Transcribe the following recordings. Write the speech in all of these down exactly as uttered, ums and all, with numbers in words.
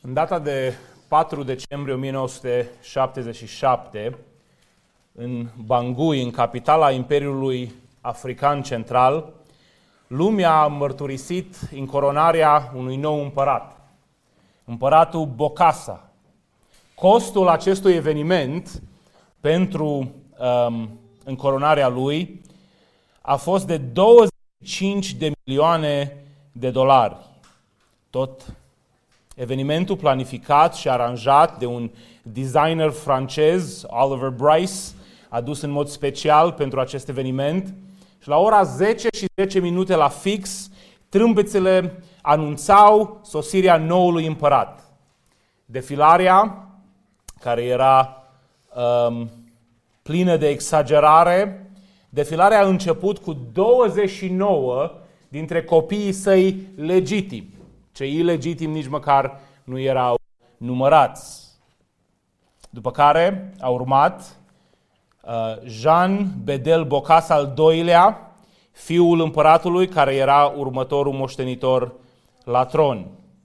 În data de patru decembrie o mie nouă sute șaptezeci și șapte, în Bangui, în capitala Imperiului African Central, lumea a mărturisit încoronarea unui nou împărat, împăratul Bokassa. Costul acestui eveniment pentru um, încoronarea lui a fost de douăzeci și cinci de milioane de dolari. Tot evenimentul planificat și aranjat de un designer francez, Oliver Bryce, adus în mod special pentru acest eveniment. Și la ora zece și zece minute la fix, trâmbețele anunțau sosirea noului împărat. Defilarea, care era um, plină de exagerare, defilarea a început cu douăzeci și nouă dintre copiii săi legitimi. Cei ilegitimi nici măcar nu erau numărați. După care a urmat uh, Jean Bedel Bokassa al doilea, fiul împăratului, care era următorul moștenitor la tron.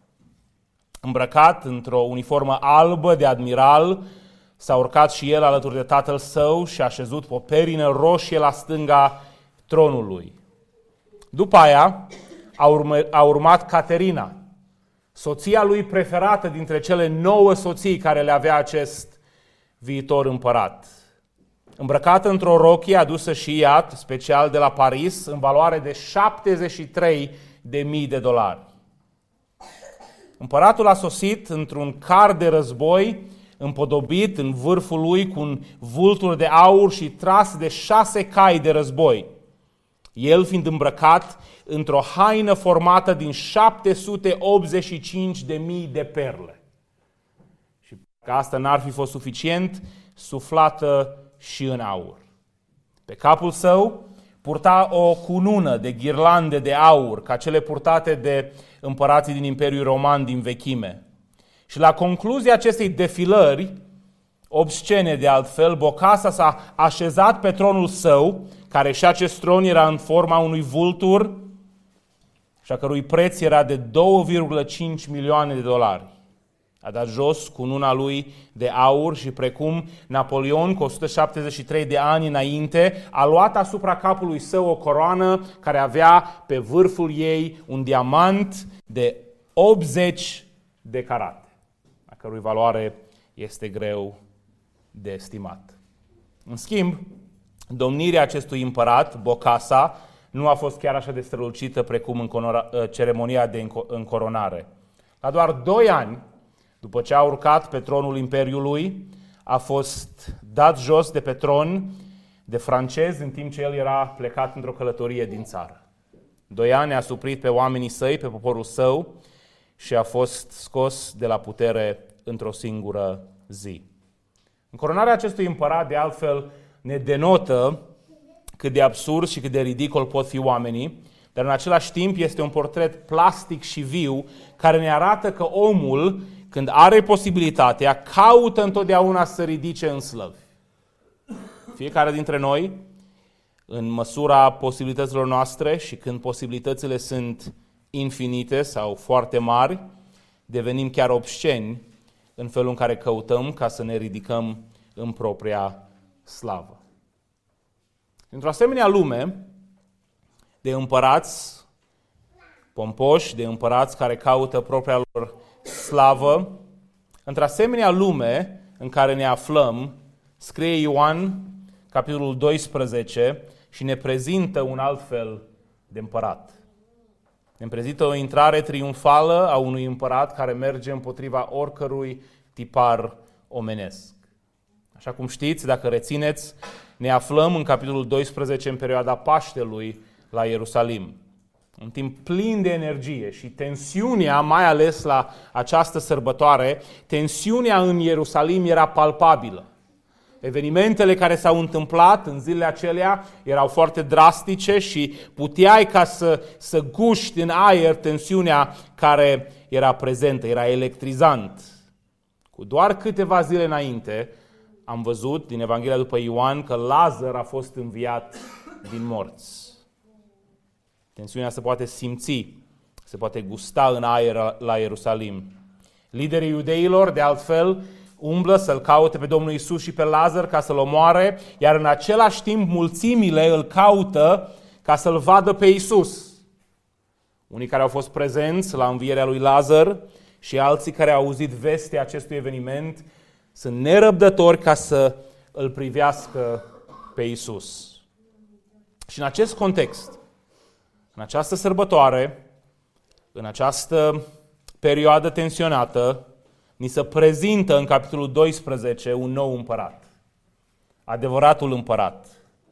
Îmbrăcat într-o uniformă albă de admiral, s-a urcat și el alături de tatăl său și a așezut pe o perină roșie la stânga tronului. După aia a, urmă, a urmat Caterina, soția lui preferată dintre cele nouă soții care le avea acest viitor împărat. Îmbrăcată într-o rochie adusă și ea, special de la Paris, în valoare de șaptezeci și trei de mii de dolari. Împăratul a sosit într-un car de război, împodobit în vârful lui cu un vultur de aur și tras de șase cai de război. El fiind îmbrăcat într-o haină formată din șapte sute optzeci și cinci de mii de perle. Și că asta n-ar fi fost suficient, suflată și în aur. Pe capul său purta o cunună de ghirlande de aur, ca cele purtate de împărații din Imperiul Roman din vechime. Și la concluzia acestei defilări, obscene de altfel, Bokassa s-a așezat pe tronul său, care și acest tron era în forma unui vultur și a cărui preț era de două virgulă cinci milioane de dolari. A dat jos cununa lui de aur și precum Napoleon, cu o sută șaptezeci și trei de ani înainte, a luat asupra capului său o coroană care avea pe vârful ei un diamant de optzeci de carate, a cărui valoare este greu de estimat. În schimb, domnirea acestui împărat, Bokassa, nu a fost chiar așa de strălucită precum în ceremonia de încoronare. La doar doi ani, după ce a urcat pe tronul Imperiului, a fost dat jos de pe tron de francez în timp ce el era plecat într-o călătorie din țară. Doi ani a suprit pe oamenii săi, pe poporul său și a fost scos de la putere într-o singură zi. Încoronarea acestui împărat, de altfel, ne denotă cât de absurd și cât de ridicol pot fi oamenii, dar în același timp este un portret plastic și viu care ne arată că omul, când are posibilitatea, caută întotdeauna să ridice în slăvi. Fiecare dintre noi, în măsura posibilităților noastre și când posibilitățile sunt infinite sau foarte mari, devenim chiar obsceni în felul în care căutăm ca să ne ridicăm în propria slavă. Într-o asemenea lume de împărați pompoși, de împărați care caută propria lor slavă, într-o asemenea lume în care ne aflăm, scrie Ioan, capitolul doisprezece, și ne prezintă un alt fel de împărat. Ne prezintă o intrare triumfală a unui împărat care merge împotriva oricărui tipar omenesc. Așa cum știți, dacă rețineți, ne aflăm în capitolul doisprezece în perioada Paștelui la Ierusalim. Un timp plin de energie și tensiunea, mai ales la această sărbătoare, tensiunea în Ierusalim era palpabilă. Evenimentele care s-au întâmplat în zilele acelea erau foarte drastice și puteai ca să, să guști în aer tensiunea care era prezentă, era electrizant. Cu doar câteva zile înainte, am văzut din Evanghelia după Ioan că Lazar a fost înviat din morți. Tensiunea se poate simți, se poate gusta în aer la Ierusalim. Liderii iudeilor, de altfel, umblă să-L caute pe Domnul Iisus și pe Lazar ca să-L omoare, iar în același timp mulțimile îl caută ca să-L vadă pe Iisus. Unii care au fost prezenți la învierea lui Lazar și alții care au auzit vestea acestui eveniment sunt nerăbdători ca să îl privească pe Iisus. Și în acest context, în această sărbătoare, în această perioadă tensionată, ni se prezintă în capitolul doisprezece un nou împărat. Adevăratul împărat.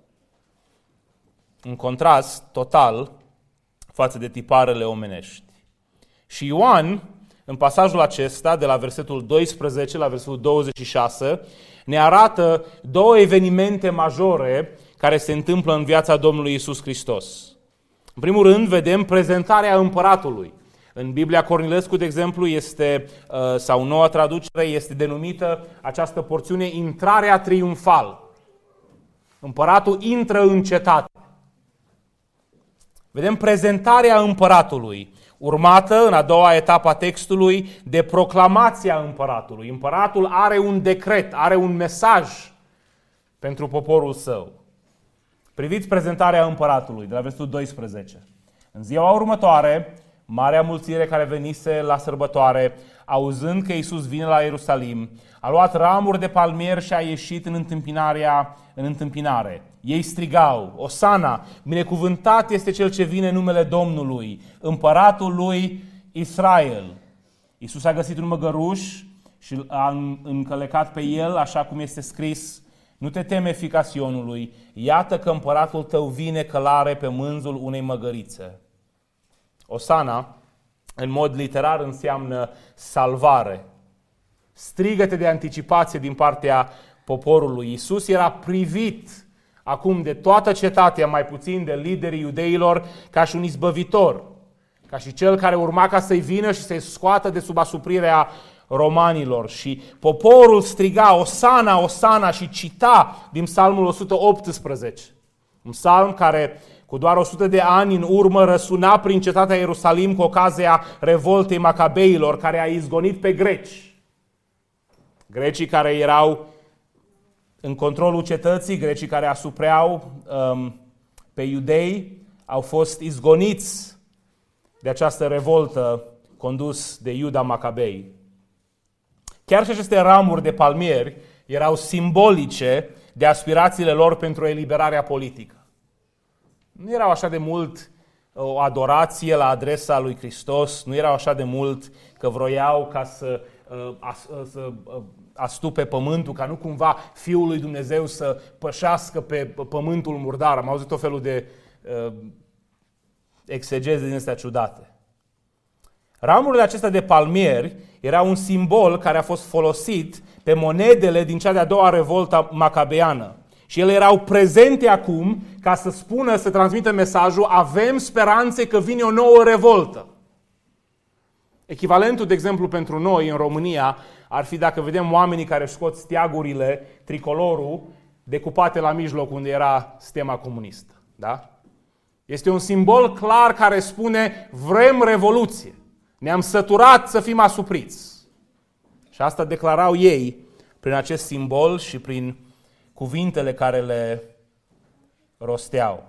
În contrast total față de tiparele omenești. Și Ioan, în pasajul acesta, de la versetul doisprezece la versetul douăzeci și șase, ne arată două evenimente majore care se întâmplă în viața Domnului Iisus Hristos. În primul rând, vedem prezentarea împăratului. În Biblia Cornilescu, de exemplu, este, sau în noua traducere, este denumită această porțiune intrarea triumfal. Împăratul intră în cetate. Vedem prezentarea împăratului, urmată în a doua etapă a textului de proclamația împăratului. Împăratul are un decret, are un mesaj pentru poporul său. Priviți prezentarea împăratului de la versetul doisprezece. În ziua următoare, marea mulțire care venise la sărbătoare, auzând că Iisus vine la Ierusalim, a luat ramuri de palmier și a ieșit în întâmpinarea, în întâmpinare. Ei strigau: Osana, binecuvântat este cel ce vine în numele Domnului, împăratul lui Israel. Iisus a găsit un măgăruș și a încălecat pe el, așa cum este scris: nu te teme, fiica Sionului, iată că împăratul tău vine călare pe mânzul unei măgărițe. Osana, în mod literar, înseamnă salvare. Strigăte de anticipație din partea poporului. Iisus era privit acum de toată cetatea, mai puțin de liderii iudeilor, ca și un izbăvitor, ca și cel care urma ca să-i vină și să-i scoată de sub asuprirea romanilor. Și poporul striga: Osana, Osana, și cita din Psalmul o sută optsprezece. Un psalm care cu doar o sută de ani în urmă răsuna prin cetatea Ierusalim cu ocazia revoltei Macabeilor, care a izgonit pe greci. Grecii care erau în controlul cetății, grecii care asupreau um, pe iudei, au fost izgoniți de această revoltă condus de Iuda Macabei. Chiar și aceste ramuri de palmieri erau simbolice de aspirațiile lor pentru eliberarea politică. Nu erau așa de mult o adorație la adresa lui Hristos, nu erau așa de mult că vroiau ca să, să astupe pământul, ca nu cumva Fiul lui Dumnezeu să pășească pe pământul murdar. Am auzit tot felul de uh, exegeze din astea ciudate. Ramurile acestea de palmieri erau un simbol care a fost folosit pe monedele din cea de-a doua revoltă macabeană. Și ele erau prezente acum ca să spună, să transmită mesajul: avem speranțe că vine o nouă revoltă. Echivalentul, de exemplu, pentru noi în România ar fi dacă vedem oamenii care își scot steagurile, tricolorul, decupate la mijloc unde era stema comunistă. Da? Este un simbol clar care spune: vrem revoluție. Ne-am săturat să fim asupriți. Și asta declarau ei prin acest simbol și prin cuvintele care le rosteau.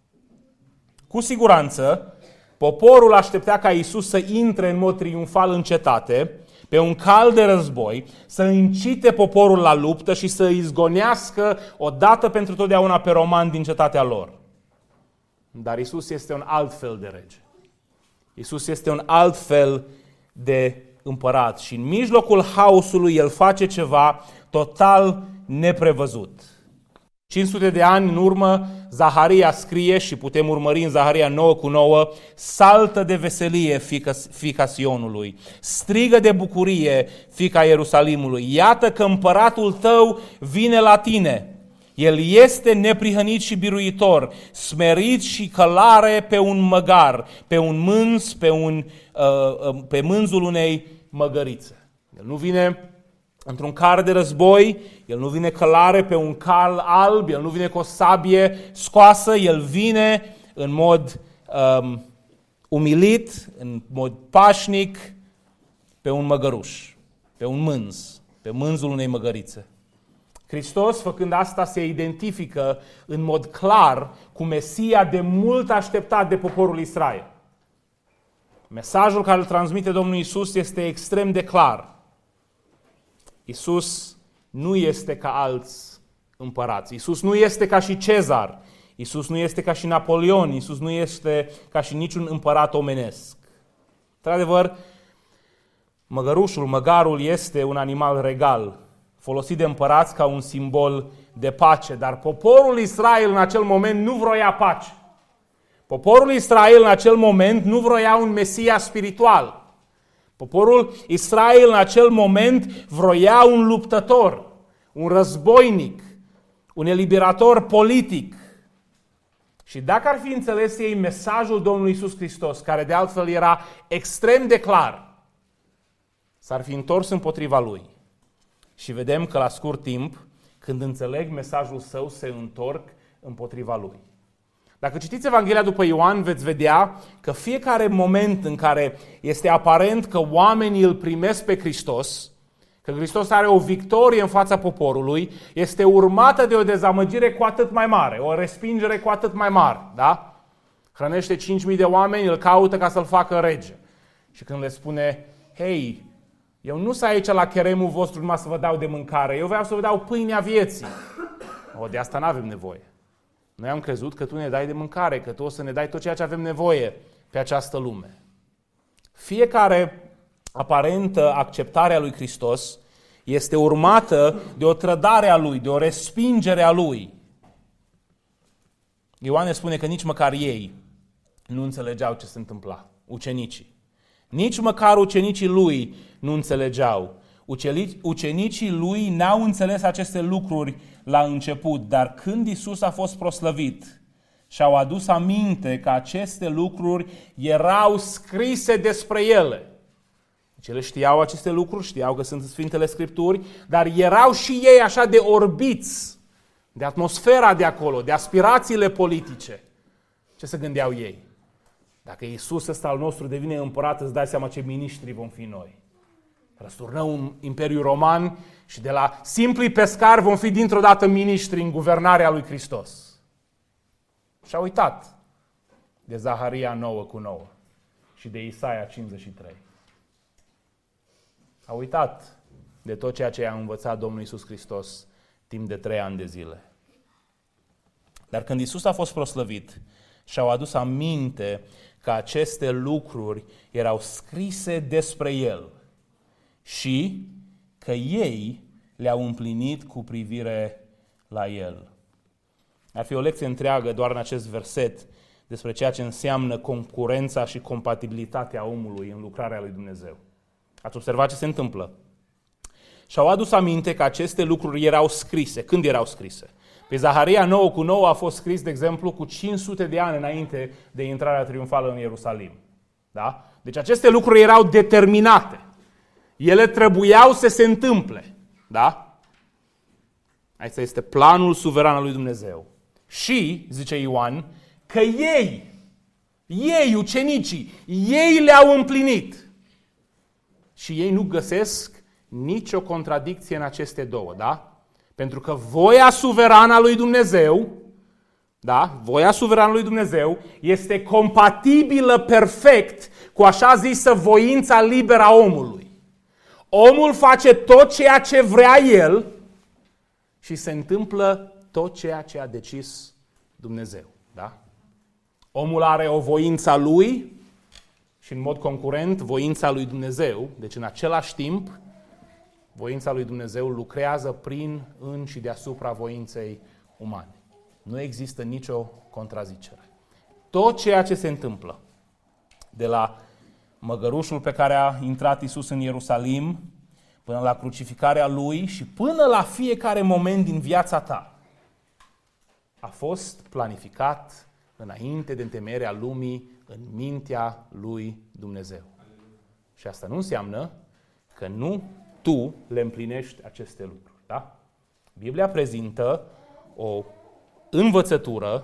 Cu siguranță, poporul aștepta ca Iisus să intre în mod triumfal în cetate, pe un cal de război, să incite poporul la luptă și să izgonească odată pentru totdeauna pe romani din cetatea lor. Dar Iisus este un alt fel de rege. Iisus este un alt fel de împărat și în mijlocul haosului El face ceva total neprevăzut. cinci sute de ani în urmă, Zaharia scrie, și putem urmări în Zaharia nouă cu nouă: saltă de veselie, fica, fica Sionului, strigă de bucurie, fica Ierusalimului, iată că împăratul tău vine la tine. El este neprihănit și biruitor, smerit și călare pe un măgar, pe un mânz, pe, un, uh, pe mânzul unei măgărițe. El nu vine într-un car de război, el nu vine călare pe un cal alb, el nu vine cu o sabie scoasă, el vine în mod um, umilit, în mod pașnic, pe un măgăruș, pe un mânz, pe mânzul unei măgărițe. Hristos, făcând asta, se identifică în mod clar cu Mesia de mult așteptat de poporul Israel. Mesajul care îl transmite Domnul Iisus este extrem de clar. Iisus nu este ca alți împărați. Iisus nu este ca și Cezar. Iisus nu este ca și Napoleon. Iisus nu este ca și niciun împărat omenesc. Într-adevăr, măgărușul, măgarul este un animal regal, folosit de împărați ca un simbol de pace. Dar poporul Israel în acel moment nu vroia pace. Poporul Israel în acel moment nu vroia un Mesia spiritual. Poporul Israel în acel moment vroia un luptător, un războinic, un eliberator politic. Și dacă ar fi înțeles ei mesajul Domnului Iisus Hristos, care de altfel era extrem de clar, s-ar fi întors împotriva lui. Și vedem că la scurt timp, când înțeleg mesajul său, se întorc împotriva lui. Dacă citiți Evanghelia după Ioan, veți vedea că fiecare moment în care este aparent că oamenii îl primesc pe Hristos, că Hristos are o victorie în fața poporului, este urmată de o dezamăgire cu atât mai mare, o respingere cu atât mai mare. Da? Hrănește cinci mii de oameni, îl caută ca să-l facă rege. Și când le spune, hei, eu nu sunt aici la cheremul vostru numai să vă dau de mâncare, eu vreau să vă dau pâinea vieții. O, de asta nu avem nevoie. Noi am crezut că tu ne dai de mâncare, că tu o să ne dai tot ceea ce avem nevoie pe această lume. Fiecare aparentă acceptare a lui Hristos este urmată de o trădare a lui, de o respingere a lui. Ioan ne spune că nici măcar ei nu înțelegeau ce se întâmpla, ucenicii. Nici măcar ucenicii lui nu înțelegeau. Ucenicii lui n-au înțeles aceste lucruri la început, dar când Iisus a fost proslăvit, și-au adus aminte că aceste lucruri erau scrise despre ele. Deci ele știau aceste lucruri, știau că sunt Sfintele Scripturi, dar erau și ei așa de orbiți de atmosfera de acolo, de aspirațiile politice. Ce se gândeau ei? Dacă Iisus ăsta al nostru devine împărat, îți dai seama ce miniștri vom fi noi. Răsturnăm un imperiu roman și de la simpli pescari vom fi dintr-o dată miniștri în guvernarea lui Hristos. Și-a uitat de Zaharia nouă cu nouă și de Isaia cincizeci și trei. A uitat de tot ceea ce a învățat Domnul Iisus Hristos timp de trei ani de zile. Dar când Iisus a fost proslăvit, și-au adus aminte că aceste lucruri erau scrise despre El și că ei le-au împlinit cu privire la El. Ar fi o lecție întreagă doar în acest verset despre ceea ce înseamnă concurența și compatibilitatea omului în lucrarea lui Dumnezeu. Ați observat ce se întâmplă? Și-au adus aminte că aceste lucruri erau scrise. Când erau scrise? Pe Zaharia nouă cu nouă a fost scris, de exemplu, cu cinci sute de ani înainte de intrarea triumfală în Ierusalim. Da? Deci aceste lucruri erau determinate. Ele trebuiau să se întâmple. Da? Asta este planul suveran al lui Dumnezeu. Și, zice Ioan, că ei, ei, ucenicii, ei le-au împlinit. Și ei nu găsesc nicio contradicție în aceste două, da? Pentru că voia suverană a lui Dumnezeu, da? Voia suverană a lui Dumnezeu este compatibilă perfect cu așa zisă voința liberă a omului. Omul face tot ceea ce vrea el și se întâmplă tot ceea ce a decis Dumnezeu, da? Omul are o voință a lui și în mod concurent voința lui Dumnezeu, deci în același timp voința lui Dumnezeu lucrează prin, în și deasupra voinței umane. Nu există nicio contrazicere. Tot ceea ce se întâmplă, de la măgărușul pe care a intrat Iisus în Ierusalim, până la crucificarea Lui și până la fiecare moment din viața ta, a fost planificat înainte de întemeierea lumii în mintea lui Dumnezeu. Și asta nu înseamnă că nu tu le împlinești aceste lucruri. Da? Biblia prezintă o învățătură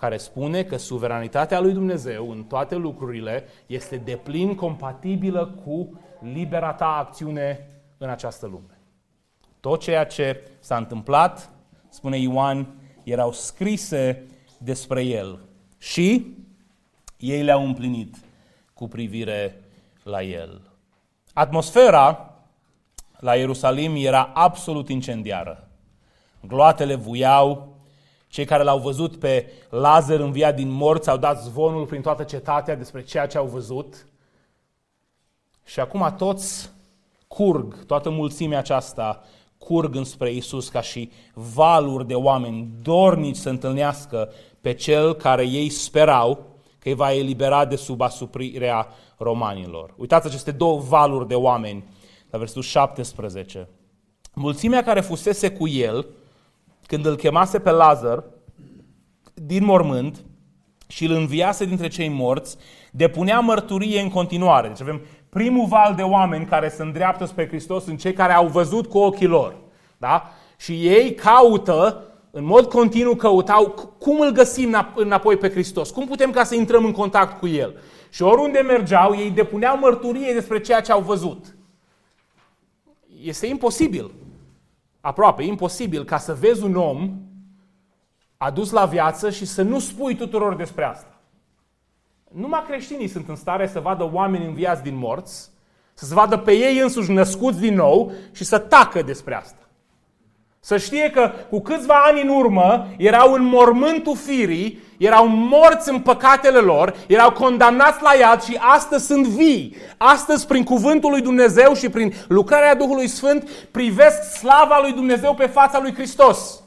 care spune că suveranitatea lui Dumnezeu în toate lucrurile este deplin compatibilă cu libera ta acțiune în această lume. Tot ceea ce s-a întâmplat, spune Ioan, erau scrise despre el și ei le-au împlinit cu privire la el. Atmosfera la Ierusalim era absolut incendiară. Gloatele vuiau, cei care l-au văzut pe Lazar înviat din morți au dat zvonul prin toată cetatea despre ceea ce au văzut. Și acum toți curg, toată mulțimea aceasta curg înspre Iisus ca și valuri de oameni dornici să întâlnească pe cel care ei sperau că îi va elibera de sub asuprirea romanilor. Uitați aceste două valuri de oameni la versetul șaptesprezece. Mulțimea care fusese cu el când îl chemase pe Lazar din mormânt și îl înviase dintre cei morți, depunea mărturie în continuare. Deci avem primul val de oameni care se îndreaptă spre Hristos, sunt cei care au văzut cu ochii lor. Da? Și ei caută, în mod continuu căutau, cum îl găsim înapoi pe Hristos, cum putem ca să intrăm în contact cu El. Și oriunde mergeau, ei depuneau mărturie despre ceea ce au văzut. Este imposibil, aproape imposibil, ca să vezi un om adus la viață și să nu spui tuturor despre asta. Numai creștinii sunt în stare să vadă oameni înviați din morți, să se vadă pe ei însuși născuți din nou și să tacă despre asta. Să știe că cu câțiva ani în urmă erau în mormântul firii, erau morți în păcatele lor, erau condamnați la iad și astăzi sunt vii. Astăzi, prin cuvântul lui Dumnezeu și prin lucrarea Duhului Sfânt, privesc slava lui Dumnezeu pe fața lui Hristos.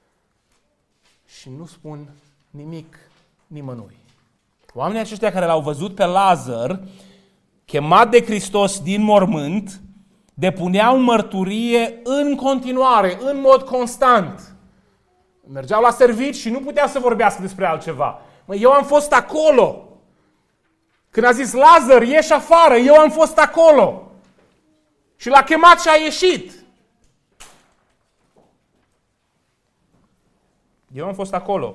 Și nu spun nimic nimănui. Oamenii aceștia care l-au văzut pe Lazar, chemat de Hristos din mormânt, depuneau mărturie în continuare, în mod constant. Mergeau la servici și nu puteau să vorbească despre altceva. Mă, eu am fost acolo. Când a zis Lazar, ieși afară, eu am fost acolo. Și l-a chemat și a ieșit. Eu am fost acolo.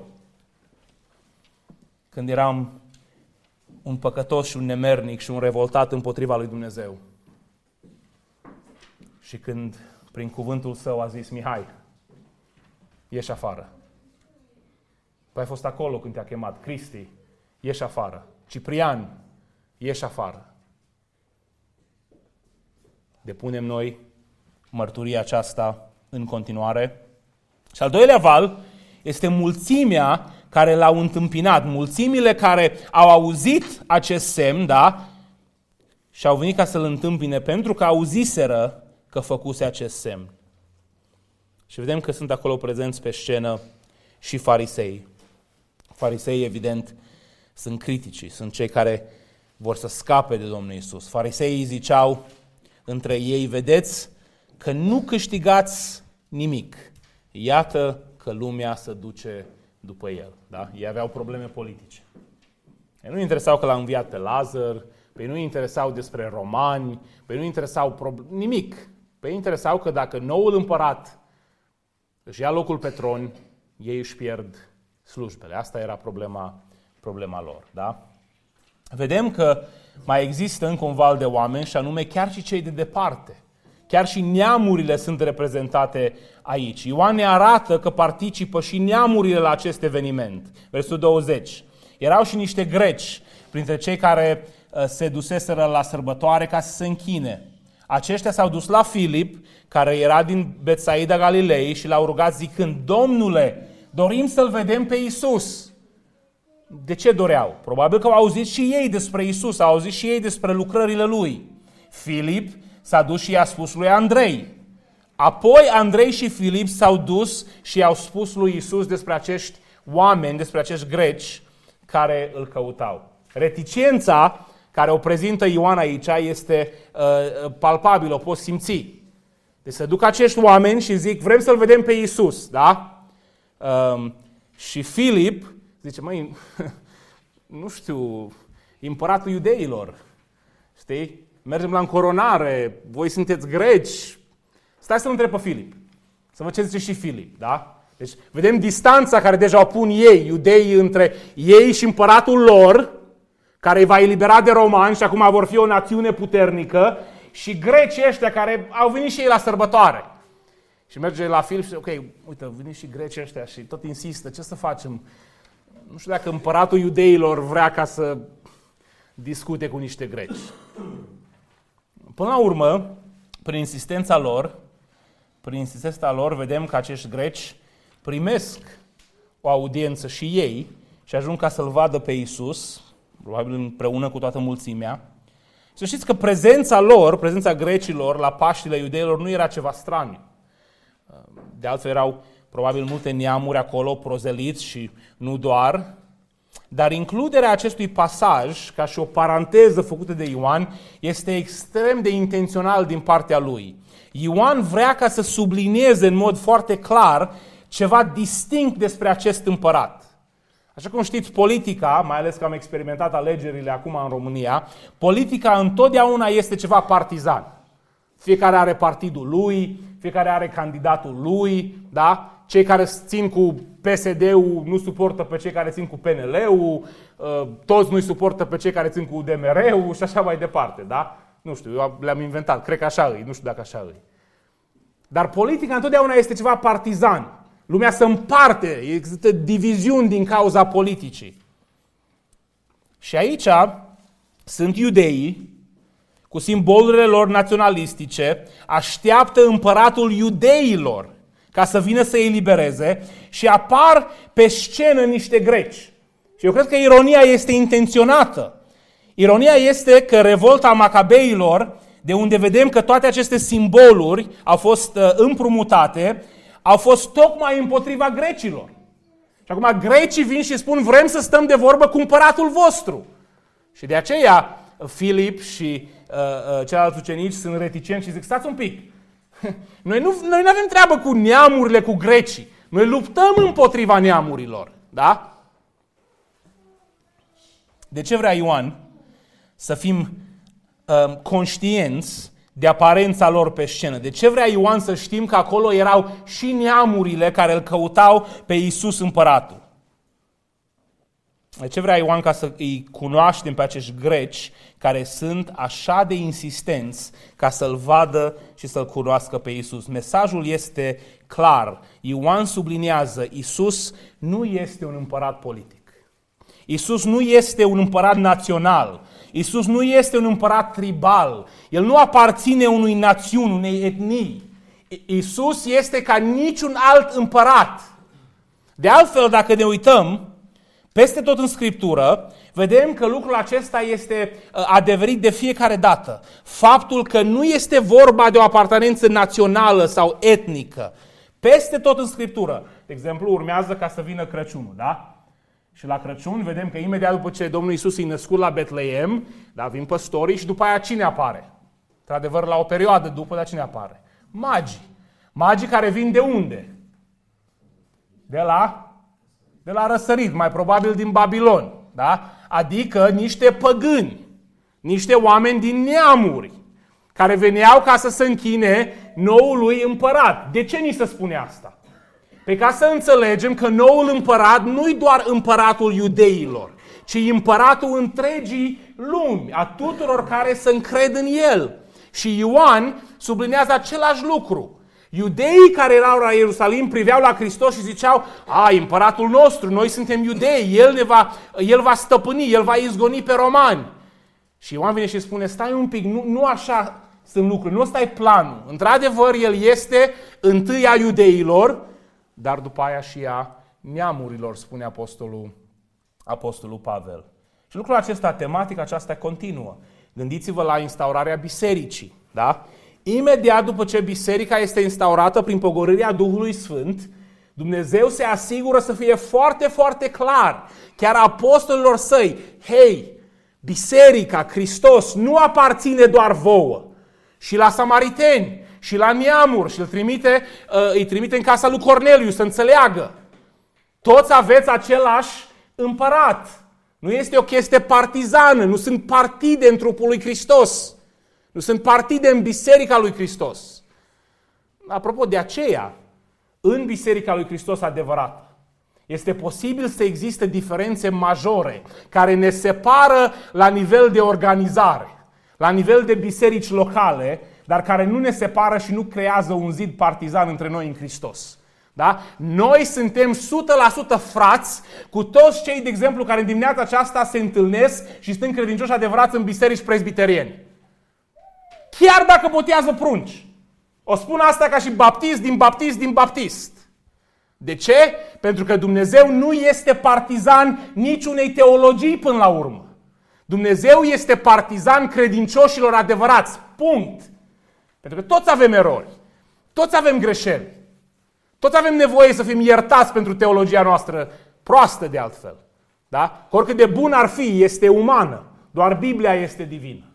Când eram un păcătos și un nemernic și un revoltat împotriva lui Dumnezeu. Și când, prin cuvântul său, a zis, Mihai, ieși afară. Păi ai fost acolo când te-a chemat. Cristi, ieși afară. Ciprian, ieși afară. Depunem noi mărturia aceasta în continuare. Și al doilea val este mulțimea care l-au întâmpinat, mulțimile care au auzit acest semn, da? Și au venit ca să-l întâmpine pentru că auziseră că făcuse acest semn. Și vedem că sunt acolo prezenți pe scenă și farisei. Farisei, evident, sunt critici, sunt cei care vor să scape de Domnul Iisus. Fariseii ziceau între ei, vedeți că nu câștigați nimic. Iată că lumea se duce după el. Da? Ei aveau probleme politice. Ei nu interesau că l-a înviat pe Lazar, pe nu interesau despre romani, pe nu interesau pro- nimic. Pe interesau că dacă noul împărat își ia locul pe tron, ei își pierd slujbele. Asta era problema, problema lor. Da? Vedem că mai există încă un val de oameni și anume chiar și cei de departe. Chiar și neamurile sunt reprezentate aici. Ioan ne arată că participă și neamurile la acest eveniment. Versul douăzeci. Erau și niște greci printre cei care se duseseră la sărbătoare ca să se închine. Aceștia s-au dus la Filip, care era din Betsaida Galilei, și l-au rugat zicând, Domnule, dorim să-L vedem pe Iisus. De ce doreau? Probabil că au auzit și ei despre Iisus, au auzit și ei despre lucrările Lui. Filip s-a dus și i-a spus lui Andrei. Apoi Andrei și Filip s-au dus și i-au spus lui Iisus despre acești oameni, despre acești greci care îl căutau. Reticența care o prezintă Ioan aici este uh, palpabilă, o poți simți. Deci se duc acești oameni și zic, vrem să-L vedem pe Iisus, da? Uh, și Filip zice, măi, nu știu, împăratul iudeilor, știi? Mergem la încoronare, voi sunteți greci. Stai să-l întreb pe Filip, să văd ce zice și Filip, da? Deci vedem distanța care deja o pun ei, iudeii, între ei și împăratul lor, care îi va elibera de romani și acum vor fi o națiune puternică, și grecii ăștia care au venit și ei la sărbătoare. Și merge la Filip și ok, uite, au venit și grecii ăștia și tot insistă, ce să facem? Nu știu dacă împăratul iudeilor vrea ca să discute cu niște greci. Până la urmă, prin insistența lor, prin insistența lor, vedem că acești greci primesc o audiență și ei și ajung ca să-L vadă pe Iisus, probabil împreună cu toată mulțimea. Să știți că prezența lor, prezența grecilor la Paștile iudeilor nu era ceva straniu. De altfel erau probabil multe neamuri acolo, prozeliți și nu doar. Dar includerea acestui pasaj, ca și o paranteză făcută de Ioan, este extrem de intențional din partea lui. Ioan vrea ca să sublinieze în mod foarte clar ceva distinct despre acest împărat. Așa cum știți, politica, mai ales că am experimentat alegerile acum în România, politica întotdeauna este ceva partizan. Fiecare are partidul lui, fiecare are candidatul lui, da? Cei care țin cu P S D-ul nu suportă pe cei care țin cu P N L-ul, toți nu-i suportă pe cei care țin cu D M R-ul și așa mai departe, da? Nu știu, eu le-am inventat, cred că așa îi, nu știu dacă așa îi. Dar politica întotdeauna este ceva partizan. Lumea se împarte, există diviziuni din cauza politicii. Și aici sunt iudeii, cu simbolurile lor naționalistice, așteaptă împăratul iudeilor ca să vină să îi elibereze și apar pe scenă niște greci. Și eu cred că ironia este intenționată. Ironia este că revolta macabeilor, de unde vedem că toate aceste simboluri au fost împrumutate, au fost tocmai împotriva grecilor. Și acum grecii vin și spun, vrem să stăm de vorbă cu împăratul vostru. Și de aceea Filip și uh, uh, ceilalți ucenici sunt reticenți și zic, stați un pic, noi nu noi nu avem treabă cu neamurile, cu grecii. Noi luptăm împotriva neamurilor. Da? De ce vrea Ioan să fim uh, conștienți de aparența lor pe scenă? De ce vrea Ioan să știm că acolo erau și neamurile care îl căutau pe Iisus împăratul? De ce vrea Ioan ca să îi cunoaștem pe acești greci care sunt așa de insistenți ca să-L vadă și să-L cunoască pe Iisus? Mesajul este clar. Ioan subliniază, Iisus nu este un împărat politic. Iisus nu este un împărat național. Iisus nu este un împărat tribal. El nu aparține unui națiuni, unei etnii. Iisus este ca niciun alt împărat. De altfel, dacă ne uităm, peste tot în Scriptură, vedem că lucrul acesta este adeverit de fiecare dată. Faptul că nu este vorba de o apartenență națională sau etnică. Peste tot în Scriptură. De exemplu, urmează ca să vină Crăciunul, da? Și la Crăciun vedem că imediat după ce Domnul Iisus e născut la Betleem, da, vin păstorii și după aia cine apare? Într-adevăr, la o perioadă după, dar cine apare? Magii. Magii care vin de unde? De la... De la răsărit, mai probabil din Babilon, da? Adică niște păgâni, niște oameni din neamuri, care veneau ca să se închine noului împărat. De ce ni se spune asta? Pe ca să înțelegem că noul împărat nu-i doar împăratul iudeilor, ci împăratul întregii lumi, a tuturor care se încred în el. Și Ioan sublinează același lucru. Iudeii care erau la Ierusalim priveau la Hristos și ziceau, a, împăratul nostru, noi suntem iudei, el, ne va, el va stăpâni, el va izgoni pe romani. Și Ioan vine și spune, stai un pic, nu, nu așa sunt lucruri, nu ăsta e planul. Într-adevăr, el este întâi a iudeilor, dar după aia și a neamurilor, spune apostolul, apostolul Pavel. Și lucrul acesta, tematica aceasta continuă. Gândiți-vă la instaurarea bisericii, da? Imediat după ce biserica este instaurată prin pogorârea Duhului Sfânt, Dumnezeu se asigură să fie foarte, foarte clar, chiar apostolilor săi, hei, biserica, Hristos, nu aparține doar vouă. Și la samariteni, și la neamuri, și îl trimite, îi trimite în casa lui Corneliu să înțeleagă. Toți aveți același împărat. Nu este o chestie partizană, nu sunt partide în trupul lui Hristos. Nu sunt partide în biserica lui Hristos. Apropo, de aceea, în Biserica lui Hristos adevărată, este posibil să existe diferențe majore care ne separă la nivel de organizare, la nivel de biserici locale, dar care nu ne separă și nu creează un zid partizan între noi în Hristos. Da? Noi suntem o sută la sută frați cu toți cei, de exemplu, care în dimineața aceasta se întâlnesc și sunt credincioși adevărați în biserici presbiterieni. Chiar dacă botează prunci. O spun asta ca și baptist din baptist din baptist. De ce? Pentru că Dumnezeu nu este partizan niciunei teologii până la urmă. Dumnezeu este partizan credincioșilor adevărați. Punct. Pentru că toți avem erori. Toți avem greșeli. Toți avem nevoie să fim iertați pentru teologia noastră proastă de altfel. Da? Oricât de bun ar fi, este umană. Doar Biblia este divină.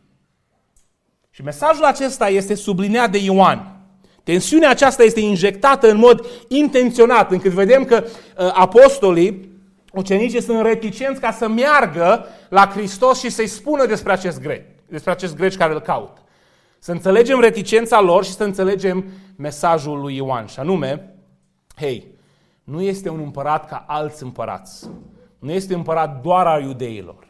Și mesajul acesta este subliniat de Ioan. Tensiunea aceasta este injectată în mod intenționat, încât vedem că uh, apostolii, ucenicii sunt reticenți ca să meargă la Hristos și să-i spună despre acest grec, despre acest greci care îl caută. Să înțelegem reticența lor și să înțelegem mesajul lui Ioan. Și anume, hei, nu este un împărat ca alți împărați. Nu este împărat doar al iudeilor.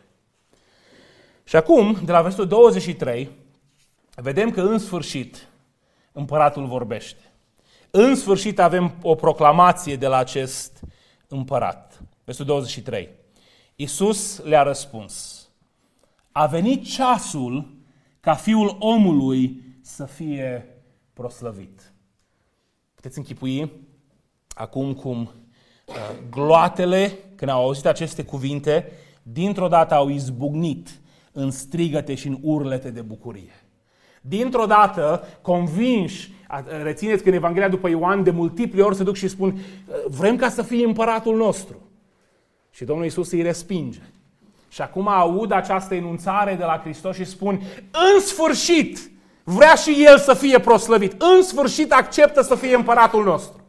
Și acum, de la versetul douăzeci și trei, vedem că în sfârșit împăratul vorbește. În sfârșit avem o proclamație de la acest împărat. Versetul douăzeci și trei. Iisus le-a răspuns: a venit ceasul ca Fiul omului să fie proslăvit. Puteți închipui acum cum uh, gloatele, când au auzit aceste cuvinte, dintr-o dată au izbucnit în strigăte și în urlete de bucurie. Dintr-o dată, convinși, rețineți că în Evanghelia după Ioan de multiple ori se duc și spun: vrem ca să fie împăratul nostru. Și Domnul Iisus îi respinge. Și acum aud această enunțare de la Hristos și spun: în sfârșit vrea și El să fie proslăvit. În sfârșit acceptă să fie împăratul nostru.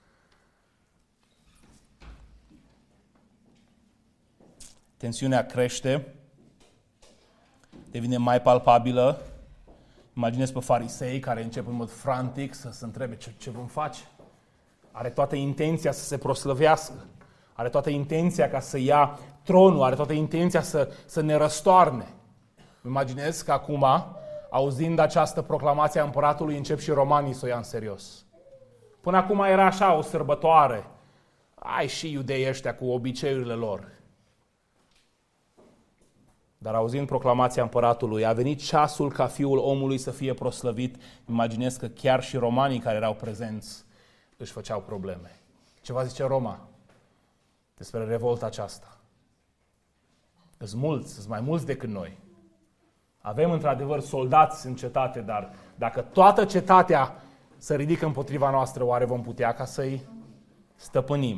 Tensiunea crește, devine mai palpabilă. Imaginez pe farisei care încep în mod frantic să se întrebe: ce, ce vom face? Are toată intenția să se proslăvească. Are toată intenția ca să ia tronul. Are toată intenția să, să ne răstoarne. Imaginez că acum, auzind această proclamație a împăratului, încep și romanii să o ia în serios. Până acum era așa o sărbătoare. Ai și iudeii ăștia cu obiceiurile lor. Dar auzind proclamația împăratului, a venit ceasul ca Fiul omului să fie proslăvit. Imaginez că chiar și romanii care erau prezenți își făceau probleme. Ce va zice Roma despre revolta aceasta? Sunt mulți, sunt mai mulți decât noi. Avem într-adevăr soldați în cetate, dar dacă toată cetatea se ridică împotriva noastră, oare vom putea ca să-i stăpânim?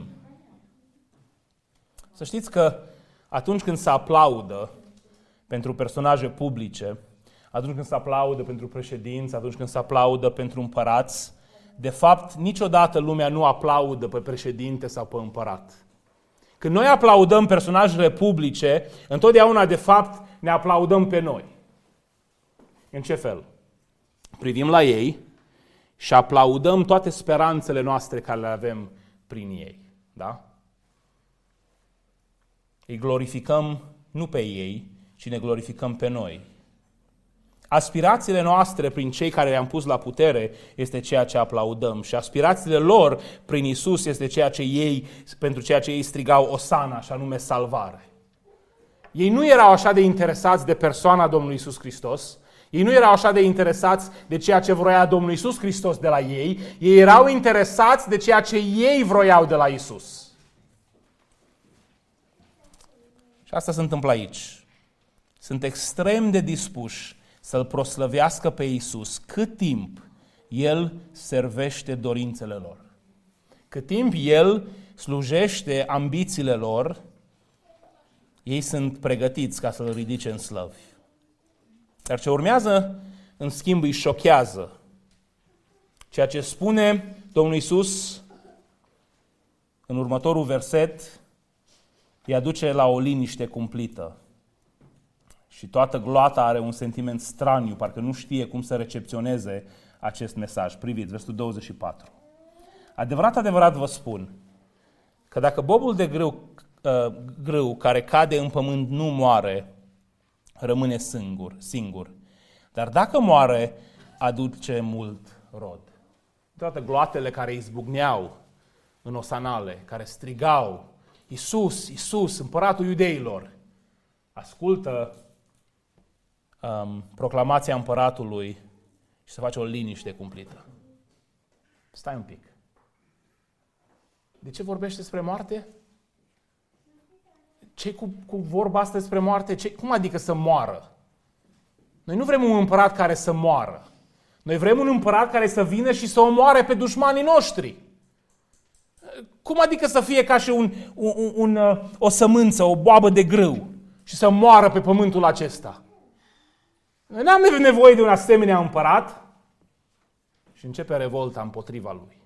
Să știți că atunci când se aplaudă pentru personaje publice, atunci când se aplaudă pentru președinți, atunci când se aplaudă pentru împărați, de fapt, niciodată lumea nu aplaudă pe președinte sau pe împărat. Când noi aplaudăm personajele publice, întotdeauna, de fapt, ne aplaudăm pe noi. În ce fel? Privim la ei și aplaudăm toate speranțele noastre care le avem prin ei. Da? Îi glorificăm nu pe ei, ci ne glorificăm pe noi. Aspirațiile noastre prin cei care le-am pus la putere este ceea ce aplaudăm și aspirațiile lor prin Iisus este ceea ce ei, pentru ceea ce ei strigau Osana, și anume salvare. Ei nu erau așa de interesați de persoana Domnului Iisus Hristos, ei nu erau așa de interesați de ceea ce vroia Domnul Iisus Hristos de la ei, ei erau interesați de ceea ce ei vroiau de la Iisus. Și asta se întâmplă aici. Sunt extrem de dispuși să-L proslăvească pe Iisus cât timp El servește dorințele lor. Cât timp El slujește ambițiile lor, ei sunt pregătiți ca să-L ridice în slăvi. Dar ce urmează, în schimb, îi șochează. Ceea ce spune Domnul Iisus în următorul verset îi aduce la o liniște cumplită. Și toată gloata are un sentiment straniu, parcă nu știe cum să recepționeze acest mesaj. Priviți, versetul douăzeci și patru. Adevărat, adevărat vă spun că dacă bobul de grâu, uh, grâu care cade în pământ nu moare, rămâne singur, singur. Dar dacă moare, aduce mult rod. Toate gloatele care izbucneau în osanale, care strigau, Iisus, Iisus, împăratul iudeilor, ascultă um, proclamația împăratului și să face o liniște cumplită. Stai un pic. De ce vorbești despre moarte? Ce cu, cu vorba asta despre moarte? Ce, cum adică să moară? Noi nu vrem un împărat care să moară. Noi vrem un împărat care să vină și să omoare pe dușmanii noștri. Cum adică să fie ca și un, un, un, o sămânță, o boabă de grâu și să moară pe pământul acesta? Noi n-am nevoie de un asemenea împărat. Și începe revolta împotriva lui.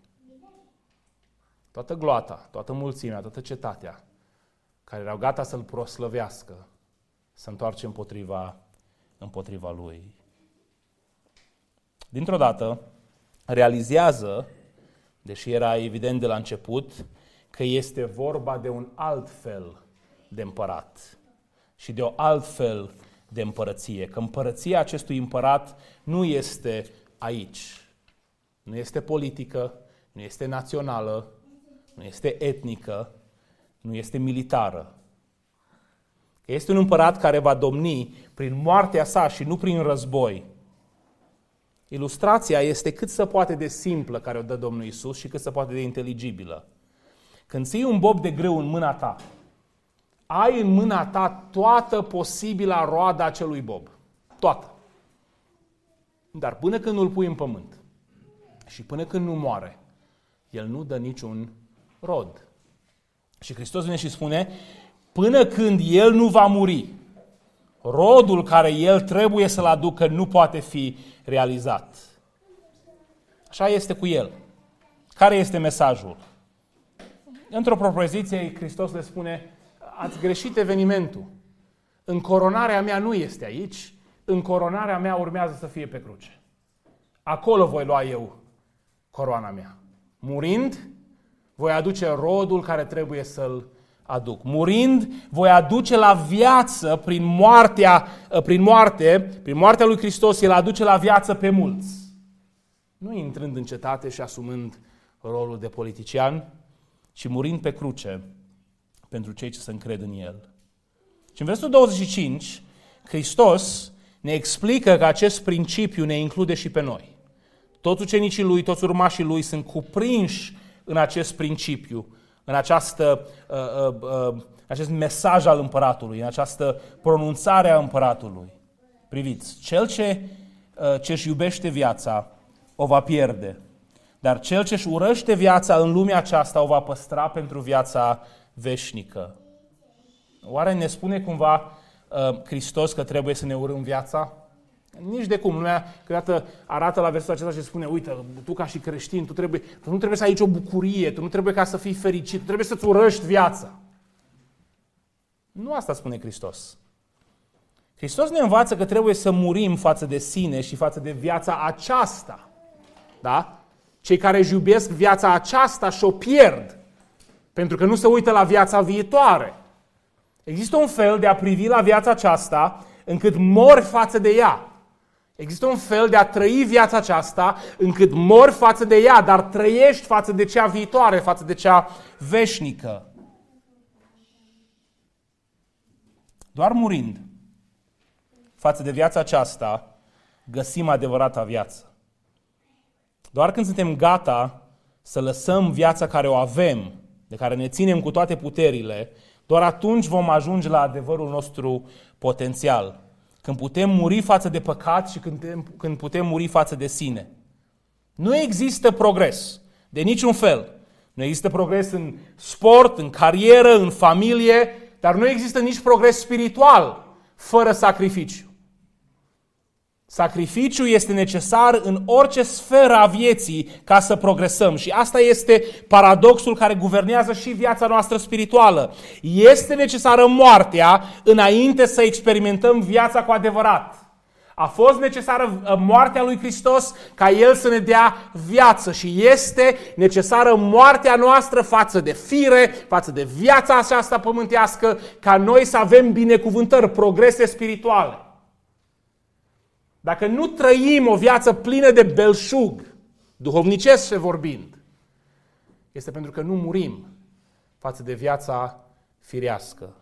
Toată gloata, toată mulțimea, toată cetatea care erau gata să-l proslăvească, se întoarce împotriva, împotriva lui. Dintr-o dată, realizează, deși era evident de la început, că este vorba de un alt fel de împărat și de o alt fel de împărăție. Că împărăția acestui împărat nu este aici. Nu este politică, nu este națională, nu este etnică, nu este militară. Este un împărat care va domni prin moartea sa și nu prin război. Ilustrația este cât se poate de simplă care o dă Domnul Iisus și cât se poate de inteligibilă. Când ții un bob de grâu în mâna ta, ai în mâna ta toată posibila roada acelui bob. Toată. Dar până când nu-l pui în pământ și până când nu moare, el nu dă niciun rod. Și Hristos vine și spune, până când el nu va muri, rodul care el trebuie să-l aducă nu poate fi realizat. Așa este cu el. Care este mesajul? Într-o propoziție, Hristos le spune, ați greșit evenimentul. Încoronarea mea nu este aici, încoronarea mea urmează să fie pe cruce. Acolo voi lua eu coroana mea. Murind, voi aduce rodul care trebuie să-l aduc. Murind, voi aduce la viață prin moartea, prin moarte, prin moartea lui Hristos, el aduce la viață pe mulți. Nu intrând în cetate și asumând rolul de politician, ci murind pe cruce pentru cei ce se încred în el. Și în versetul douăzeci și cinci, Hristos ne explică că acest principiu ne include și pe noi. Toți ucenicii lui, toți urmașii lui sunt cuprinși în acest principiu, în această, uh, uh, uh, acest mesaj al împăratului, în această pronunțare a împăratului. Priviți, cel ce uh, ce-și iubește viața o va pierde, dar cel ce-și urăște viața în lumea aceasta o va păstra pentru viața veșnică. Oare ne spune cumva uh, Hristos că trebuie să ne urâm viața? Nici de cum. Lumea câteodată arată la versetul acesta și spune, uite, tu ca și creștin, tu, trebuie, tu nu trebuie să ai aici o bucurie, tu nu trebuie ca să fii fericit, tu trebuie să-ți urăști viața. Nu asta spune Hristos. Hristos ne învață că trebuie să murim față de sine și față de viața aceasta. Da? Cei care își iubesc viața aceasta și-o pierd, pentru că nu se uită la viața viitoare. Există un fel de a privi la viața aceasta încât mori față de ea. Există un fel de a trăi viața aceasta încât mori față de ea, dar trăiești față de cea viitoare, față de cea veșnică. Doar murind față de viața aceasta, găsim adevărata viață. Doar când suntem gata să lăsăm viața care o avem, de care ne ținem cu toate puterile, doar atunci vom ajunge la adevărul nostru potențial. Când putem muri față de păcat și când, când putem muri față de sine. Nu există progres, de niciun fel. Nu există progres în sport, în carieră, în familie, dar nu există nici progres spiritual fără sacrificiu. Sacrificiul este necesar în orice sferă a vieții ca să progresăm. Și asta este paradoxul care guvernează și viața noastră spirituală. Este necesară moartea înainte să experimentăm viața cu adevărat. A fost necesară moartea lui Hristos ca El să ne dea viață și este necesară moartea noastră față de fire, față de viața aceasta pământească, ca noi să avem binecuvântări, progrese spirituale. Dacă nu trăim o viață plină de belșug, duhovnicesc vorbind, este pentru că nu murim față de viața firească.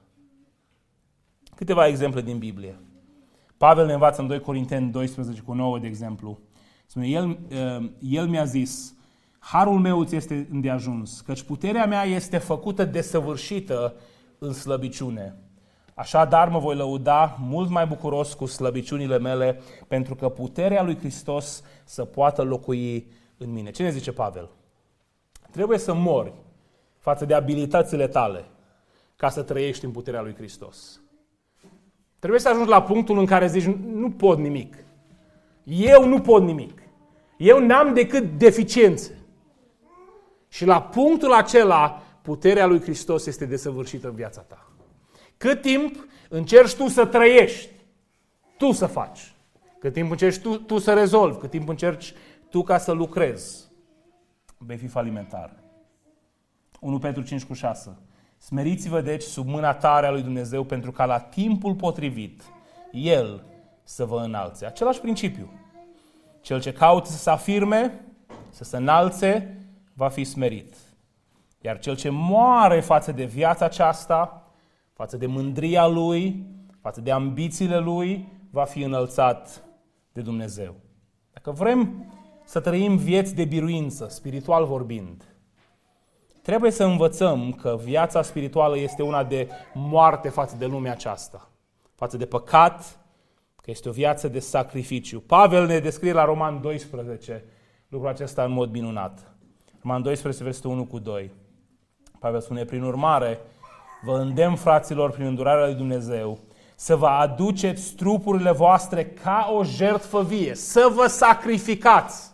Câteva exemple din Biblie. Pavel ne învață în doi Corinteni doisprezece cu nouă, de exemplu. Spune, el, el mi-a zis, harul meu îți este îndeajuns, căci puterea mea este făcută desăvârșită în slăbiciune. Așadar mă voi lăuda mult mai bucuros cu slăbiciunile mele, pentru că puterea lui Hristos să poată locui în mine. Ce ne zice Pavel? Trebuie să mori față de abilitățile tale ca să trăiești în puterea lui Hristos. Trebuie să ajungi la punctul în care zici, nu pot nimic. Eu nu pot nimic. Eu n-am decât deficiențe. Și la punctul acela, puterea lui Hristos este desăvârșită în viața ta. Cât timp încerci tu să trăiești, tu să faci. Cât timp încerci tu, tu să rezolvi, cât timp încerci tu ca să lucrezi, vei fi falimentar. unu Petru cinci cu șase. Smeriți-vă deci sub mâna tare a lui Dumnezeu pentru ca la timpul potrivit El să vă înalțe. Același principiu. Cel ce caută să se afirme, să se înalțe, va fi smerit. Iar cel ce moare față de viața aceasta, față de mândria lui, față de ambițiile lui, va fi înălțat de Dumnezeu. Dacă vrem să trăim vieți de biruință, spiritual vorbind, trebuie să învățăm că viața spirituală este una de moarte față de lumea aceasta, față de păcat, că este o viață de sacrificiu. Pavel ne descrie la Roman doisprezece lucrul acesta în mod minunat. Roman doisprezece, versetul unu cu doi. Pavel spune, prin urmare, vă îndemn, fraților, prin îndurarea lui Dumnezeu, să vă aduceți trupurile voastre ca o jertfă vie, să vă sacrificați,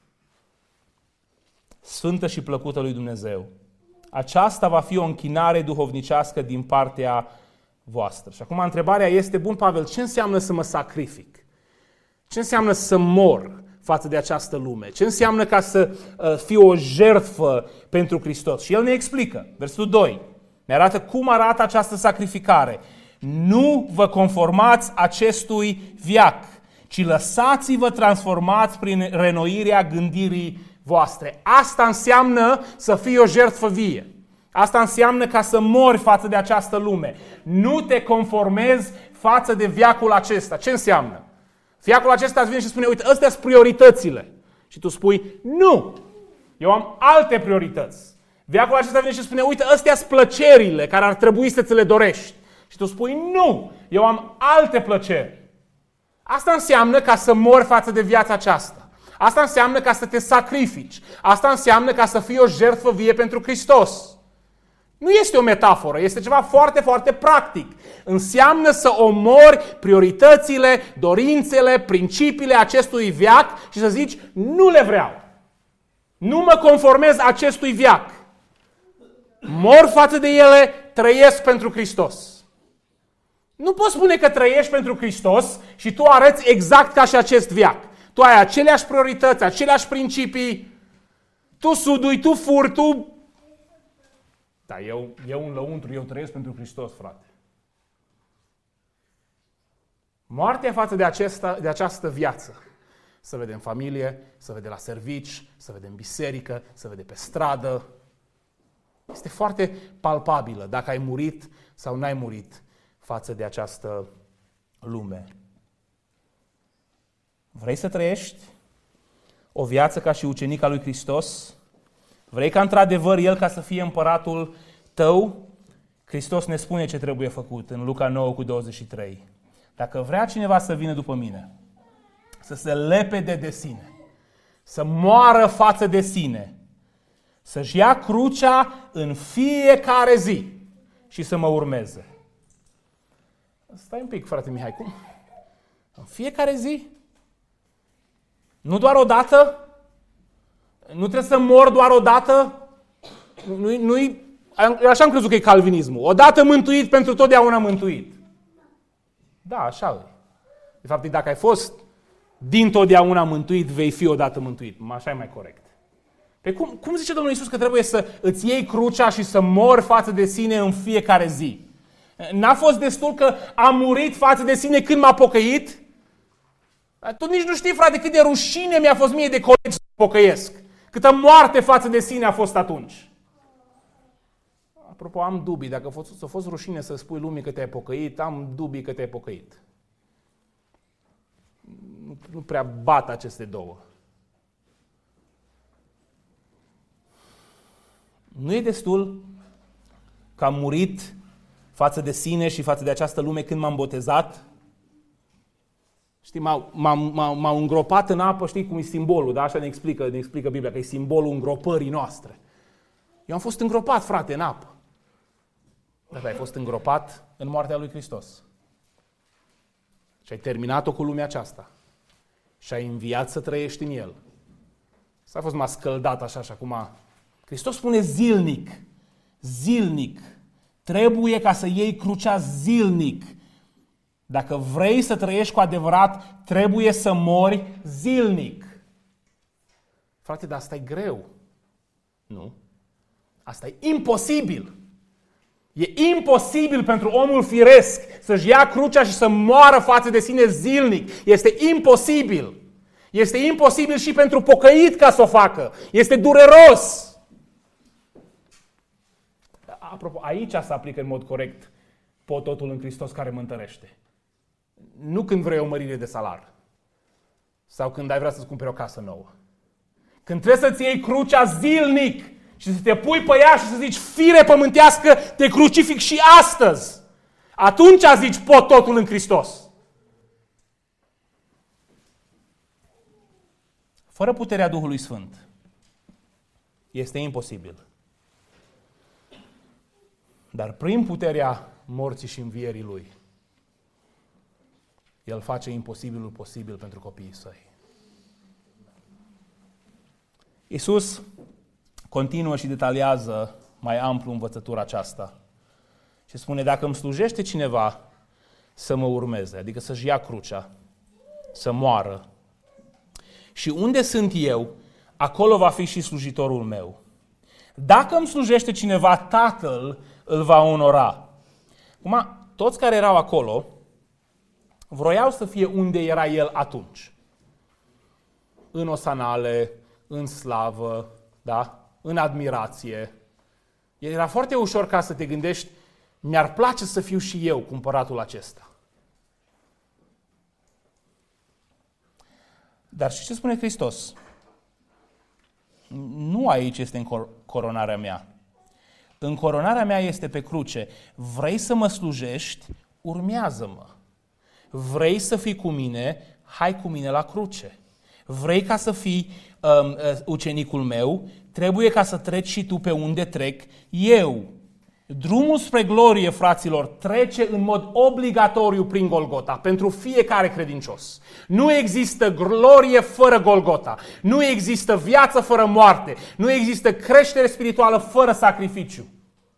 sfântă și plăcută lui Dumnezeu. Aceasta va fi o închinare duhovnicească din partea voastră. Și acum întrebarea este, bun Pavel, ce înseamnă să mă sacrific? Ce înseamnă să mor față de această lume? Ce înseamnă ca să uh, fiu o jertfă pentru Hristos? Și el ne explică, versetul doi, ne arată cum arată această sacrificare. Nu vă conformați acestui veac, ci lăsați-vă transformați prin renoirea gândirii voastre. Asta înseamnă să fii o jertfă vie. Asta înseamnă ca să mori față de această lume. Nu te conformezi față de veacul acesta. Ce înseamnă? Veacul acesta îți vine și spune, uite, astea sunt prioritățile. Și tu spui, nu, eu am alte priorități. Veacul acesta vine și spune, uite, astea sunt plăcerile care ar trebui să ți le dorești. Și tu spui, nu, eu am alte plăceri. Asta înseamnă ca să mori față de viața aceasta. Asta înseamnă ca să te sacrifici. Asta înseamnă ca să fii o jertfă vie pentru Hristos. Nu este o metaforă, este ceva foarte, foarte practic. Înseamnă să omori prioritățile, dorințele, principiile acestui veac și să zici, nu le vreau. Nu mă conformez acestui veac. Mor față de ele, trăiesc pentru Hristos. Nu poți spune că trăiești pentru Hristos și tu arăți exact ca și acest veac. Tu ai aceleași priorități, aceleași principii, tu sudui, tu furi, tu... Da, eu, eu în lăuntru, eu trăiesc pentru Hristos, frate. Moartea față de, acesta, de această viață, să vede în familie, să vede la servici, să vede în biserică, să vede pe stradă, este foarte palpabilă dacă ai murit sau n-ai murit față de această lume. Vrei să trăiești o viață ca și ucenica lui Hristos? Vrei ca într-adevăr El ca să fie împăratul tău? Hristos ne spune ce trebuie făcut în Luca nouă cu douăzeci și trei. Dacă vrea cineva să vină după mine, să se lepede de sine, să moară față de sine, să-și ia crucea în fiecare zi și să mă urmeze. Stai un pic, frate Mihai, cum? În fiecare zi? Nu doar o dată? Nu trebuie să mor doar o dată? Nu-i, nu-i, eu așa am crezut că e calvinismul. Odată mântuit, pentru totdeauna mântuit. Da, așa e. De fapt, dacă ai fost dintotdeauna mântuit, vei fi odată mântuit. Așa e mai corect. Pe cum, cum zice Domnul Iisus că trebuie să îți iei crucea și să mori față de sine în fiecare zi? N-a fost destul că a murit față de sine când m-a pocăit? Tu nici nu știi, frate, cât de rușine mi-a fost mie de colegi să mă pocăiesc. Câtă moarte față de sine a fost atunci. Apropo, am dubii. Dacă a fost, a fost rușine să spui lumii că te-ai pocăit, am dubii că te-ai pocăit. Nu, nu prea bat aceste două. Nu e destul că am murit față de sine și față de această lume când m-am botezat. Știi, m-au, m-au, m-au, m-au îngropat în apă, știi cum e simbolul, da? Așa ne explică, ne explică Biblia, că e simbolul îngropării noastre. Eu am fost îngropat, frate, în apă. Dar ai fost îngropat în moartea lui Hristos. Și ai terminat-o cu lumea aceasta. Și ai înviat să trăiești în El. S-a fost m-a scăldat așa și acum. Hristos spune zilnic, zilnic. Trebuie ca să iei crucea zilnic. Dacă vrei să trăiești cu adevărat, trebuie să mori zilnic. Frate, dar asta e greu. Nu. Asta e imposibil. E imposibil pentru omul firesc să-și ia crucea și să moară față de sine zilnic. Este imposibil. Este imposibil și pentru pocăit ca să o facă. Este dureros. Apropo, aici se aplică în mod corect pot totul în Hristos care mă întărește. Nu când vrei o mărire de salar. Sau când ai vrea să-ți cumperi o casă nouă. Când trebuie să-ți iei crucea zilnic și să te pui pe ea și să zici, fire pământească, te crucific și astăzi. Atunci zici, pot totul în Hristos. Fără puterea Duhului Sfânt este imposibil. Dar prin puterea morții și învierii Lui, El face imposibilul posibil pentru copiii Săi. Iisus continuă și detaliază mai amplu învățătura aceasta și spune, dacă îmi slujește cineva să mă urmeze, adică să-și ia crucea, să moară, și unde sunt eu, acolo va fi și slujitorul meu. Dacă îmi slujește cineva, Tatăl îl va onora. Acum, toți care erau acolo vroiau să fie unde era El atunci. În osanale, în slavă, da? În admirație. Era foarte ușor ca să te gândești, mi-ar place să fiu și eu cu împăratul acesta. Dar și ce spune Hristos? Nu aici este în coronarea mea. În coronarea mea este pe cruce. Vrei să mă slujești? Urmează-mă. Vrei să fii cu mine? Hai cu mine la cruce. Vrei ca să fii um, uh, ucenicul meu? Trebuie ca să treci și tu pe unde trec eu. Drumul spre glorie, fraților, trece în mod obligatoriu prin Golgota, pentru fiecare credincios. Nu există glorie fără Golgota. Nu există viață fără moarte. Nu există creștere spirituală fără sacrificiu.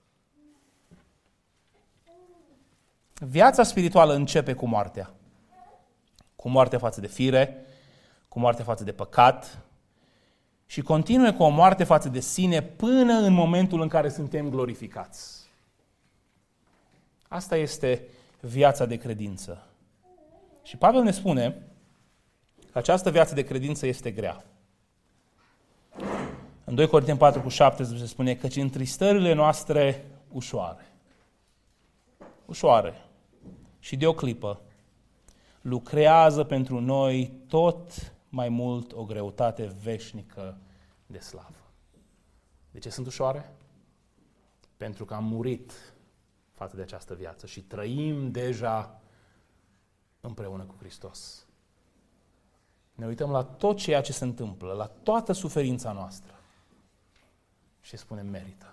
Viața spirituală începe cu moartea. Cu moartea față de fire, cu moartea față de păcat și continuă cu o moarte față de sine până în momentul în care suntem glorificați. Asta este viața de credință. Și Pavel ne spune că această viață de credință este grea. În doi Corinteni patru cu șaptesprezece se spune căci întristările noastre ușoare, ușoare și de o clipă lucrează pentru noi tot mai mult o greutate veșnică de slavă. De ce sunt ușoare? Pentru că am murit față de această viață și trăim deja împreună cu Hristos. Ne uităm la tot ceea ce se întâmplă, la toată suferința noastră și spunem merită.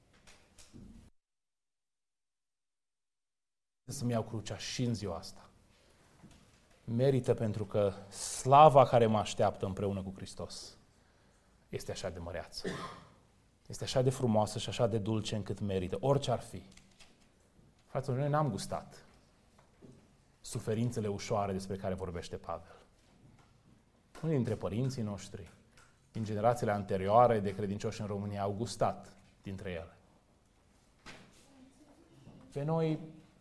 Să-mi iau crucea și în ziua asta. Merită pentru că slava care mă așteaptă împreună cu Hristos este așa de măreață. Este așa de frumoasă și așa de dulce încât merită, orice ar fi. Fraților, noi n-am gustat. suferințele ușoare despre care vorbește Pavel. Unii dintre părinții noștri, din generațiile anterioare de credincioși în România, au gustat dintre ele. Pe noi,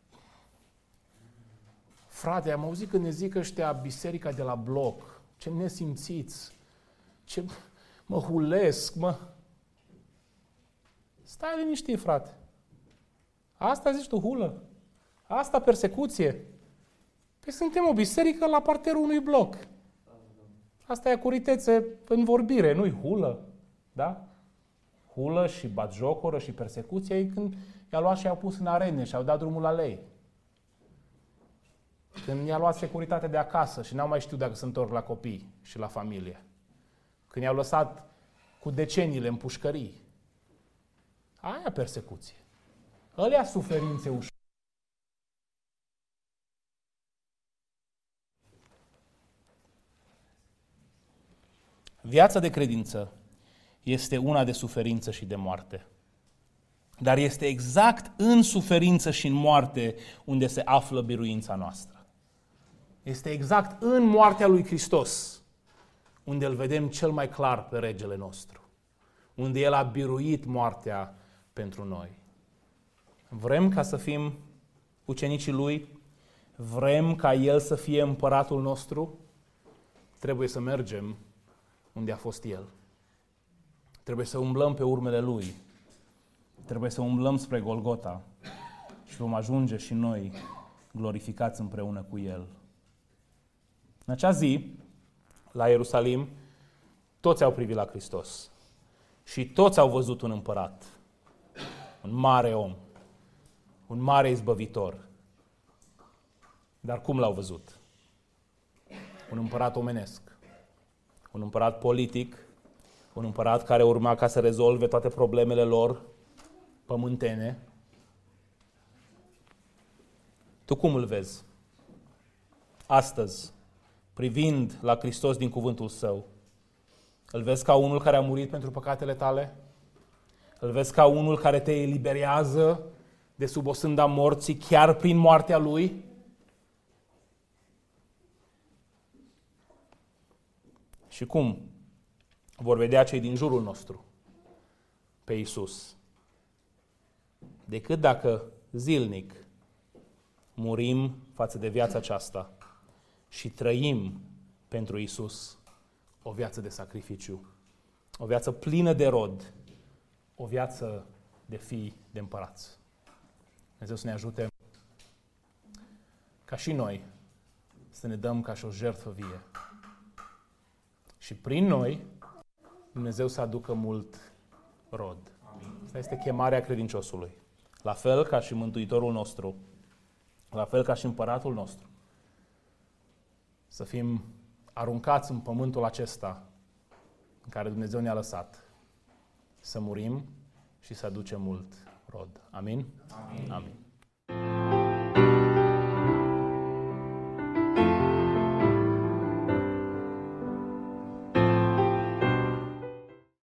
frate, am auzit când ne zic ăștia biserica de la bloc, ce nesimțiți, ce mă hulesc, mă... Stai liniștit, frate. Asta zici tu, hulă. Asta persecuție. Păi suntem o biserică la parterul unui bloc. Asta e acuritețe în vorbire, nu-i hulă. Da? Hulă și batjocoră și persecuție e când i-a luat și i-au pus în arene și au dat drumul la lei. Când i-a luat securitatea de acasă și n-au mai știut dacă se întorc la copii și la familie. Când i-au lăsat cu deceniile în pușcării. Aia persecuție. Ălea suferințe ușoare. Viața de credință este una de suferință și de moarte. Dar este exact în suferință și în moarte unde se află biruința noastră. Este exact în moartea lui Hristos unde îl vedem cel mai clar pe regele nostru. Unde el a biruit moartea pentru noi. Vrem ca să fim ucenicii lui? Vrem ca el să fie împăratul nostru? Trebuie să mergem unde a fost el. Trebuie să umblăm pe urmele lui. Trebuie să umblăm spre Golgota și vom ajunge și noi glorificați împreună cu el. În acea zi, la Ierusalim, toți au privit la Hristos și toți au văzut un împărat, un mare om, un mare izbăvitor. Dar cum l-au văzut? Un împărat omenesc, un împărat politic, un împărat care urma ca să rezolve toate problemele lor pământene. Tu cum îl vezi? Astăzi, privind la Hristos din cuvântul Său, îl vezi ca unul care a murit pentru păcatele tale? Îl vezi ca unul care te eliberează de sub osânda morții chiar prin moartea Lui? Și cum vor vedea cei din jurul nostru pe Iisus? Decât dacă zilnic murim față de viața aceasta și trăim pentru Iisus o viață de sacrificiu, o viață plină de rod, o viață de fii de împărați. Dumnezeu să ne ajute ca și noi să ne dăm ca și o jertfă vie. Și prin noi Dumnezeu să aducă mult rod. Asta este chemarea credinciosului. La fel ca și Mântuitorul nostru, la fel ca și Împăratul nostru. Să fim aruncați în pământul acesta în care Dumnezeu ne-a lăsat. Să murim și să aducem mult rod. Amin? Amin. Amin.